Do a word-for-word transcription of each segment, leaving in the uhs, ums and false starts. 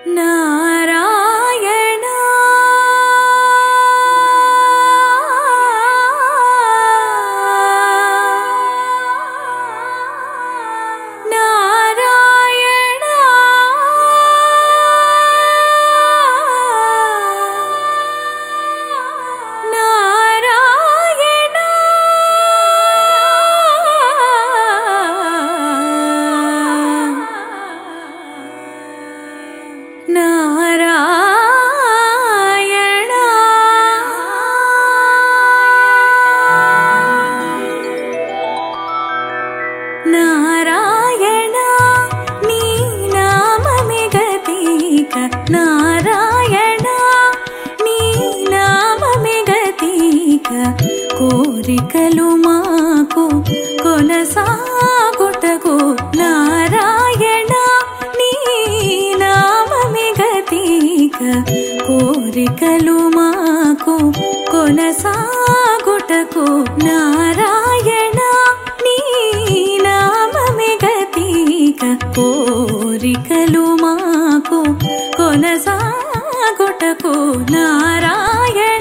కోరికలు మాకు కొనసాగుటకు నారాయణ నీ నామమే గతిక కోరికలు మాకు కొనసాగుటకు నారాయణ నీ నామమే గతిక కోరికలు మాకు కొనసాగుటకు నారాయణ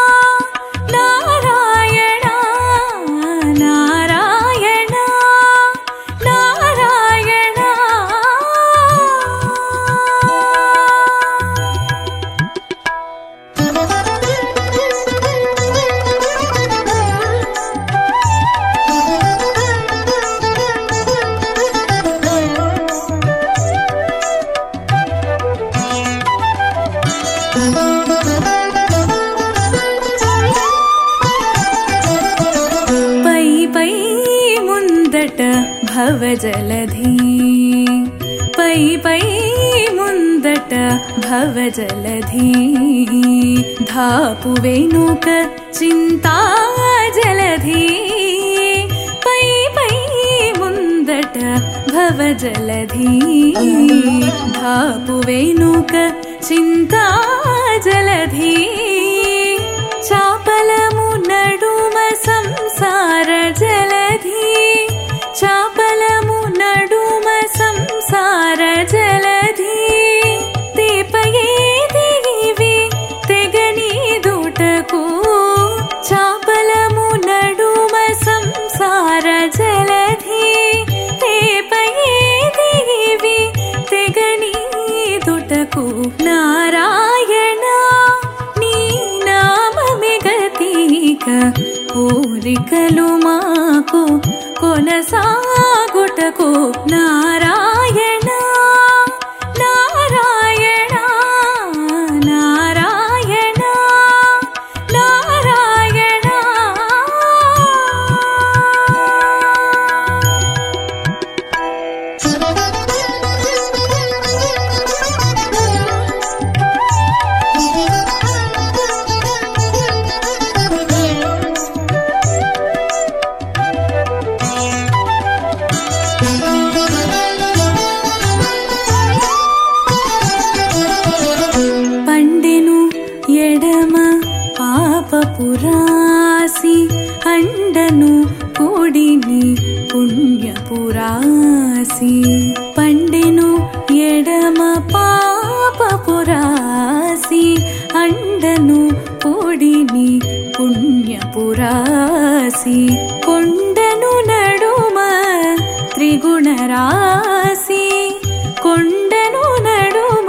భవజలధి పై పై ముందట భవజలధి ధాపు వెనుక చింతా జలధి పై పై ముందట భవజలధి ధాపు వెనుక చింతా జలధి చాపలము నడుమ సంసార జలధి చాపలము నడుమ సంసార జలధి దీపయే దిగివి తెగని దుటకు చాపలము నడుమ సంసార జలధి దీపయే దిగివి తెగని దుటకు నారాయణ నీ నామమే గతిక కోరికలు మాకు కొనసాగుటకు నారాయణ నారాయణ నారాయణ నారాయణ పురాసి అండను కోడిని పుణ్యపురాసి పండెను ఎడమ పాప పురాసి అండను కోడిని పుణ్యపురాసి కొండను నడుమ త్రిగుణరాసి కొండను నడుమ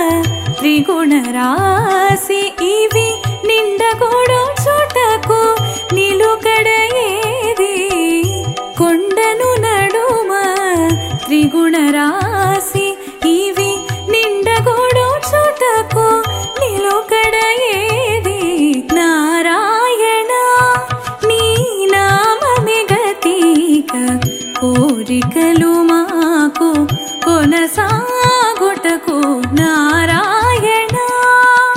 త్రిగుణరాసి ఇవి నిండగూడు చుటకు నిలుకడ ఏది కొండను నడుమ త్రిగుణరాసి ఇవి నిండగూడు చుటకు నిలుకడ ఏది నారాయణ నీ నామమే గతిక కోరికలు మాకు కొనసాగుటకు నారాయణ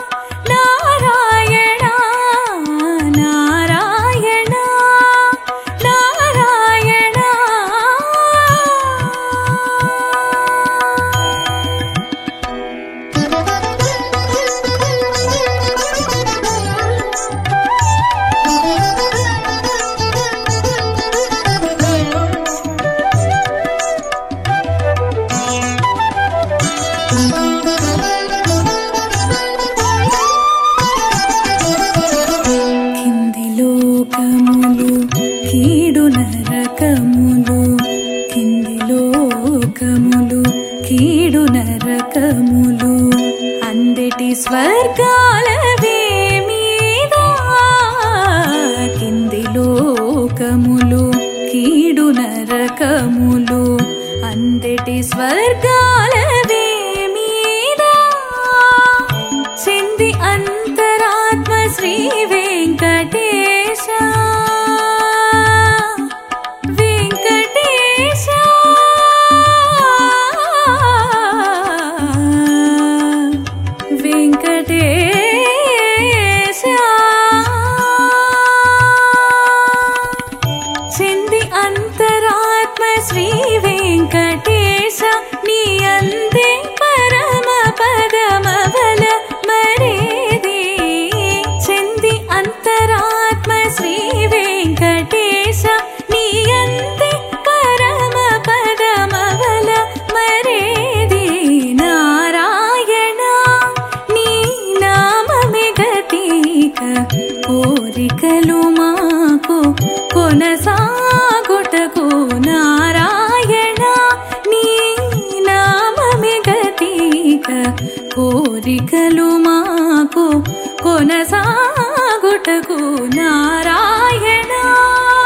స్వర్గాలవే మీద కింది లోకములు కీడు నరకములు అంతటి స్వర్గాలవే మీద చింది అంతరాత్మ శ్రీ వెంకటేశ వెంకటేశ వెంకటేశ చింది అంతరాత్మ శ్రీ వెంకటేశ నీ అందే పరమ పదమవల మరేది చింది అంతరాత్మ శ్రీ వెంకటేశ నీ అందే పరమ పదమవల మరేది నారాయణ నీ నామమే గతీక కోరికలు మాకు కొనసాగుటకు నారాయణ నీ నామమే గతీక కోరికలు మాకు కొనసాగుటకు నారాయణ